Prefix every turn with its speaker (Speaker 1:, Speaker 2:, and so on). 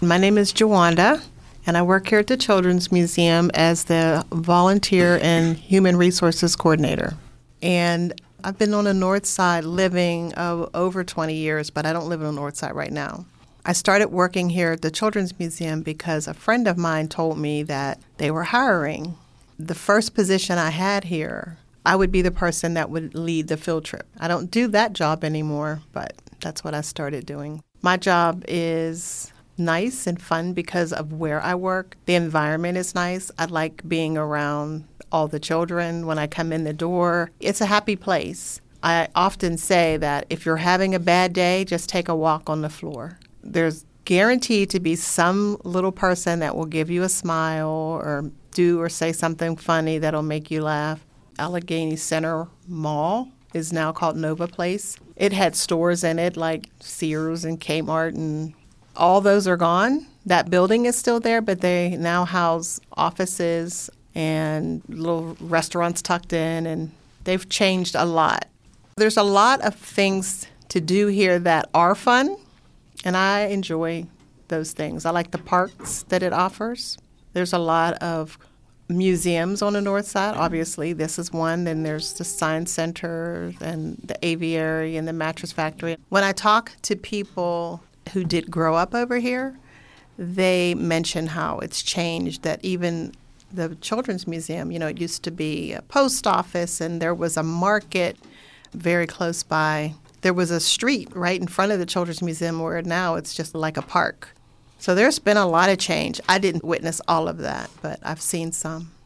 Speaker 1: My name is Jawanda, and I work here at the Children's Museum as the Volunteer and Human Resources Coordinator. And I've been on the North Side living over 20 years, but I don't live on the North Side right now. I started working here at the Children's Museum because a friend of mine told me that they were hiring. The first position I had here, I would be the person that would lead the field trip. I don't do that job anymore, but that's what I started doing. My job is nice and fun because of where I work. The environment is nice. I like being around all the children when I come in the door. It's a happy place. I often say that if you're having a bad day, just take a walk on the floor. There's guaranteed to be some little person that will give you a smile or do or say something funny that'll make you laugh. Allegheny Center Mall is now called Nova Place. It had stores in it like Sears and Kmart, and all those are gone. That building is still there, but they now house offices and little restaurants tucked in, and they've changed a lot. There's a lot of things to do here that are fun, and I enjoy those things. I like the parks that it offers. There's a lot of museums on the North Side. Obviously, this is one. Then there's the Science Center and the Aviary and the Mattress Factory. When I talk to people who did grow up over here, they mention how it's changed, that even the Children's Museum, it used to be a post office and there was a market very close by. There was a street right in front of the Children's Museum where now it's just like a park. So there's been a lot of change. I didn't witness all of that, but I've seen some.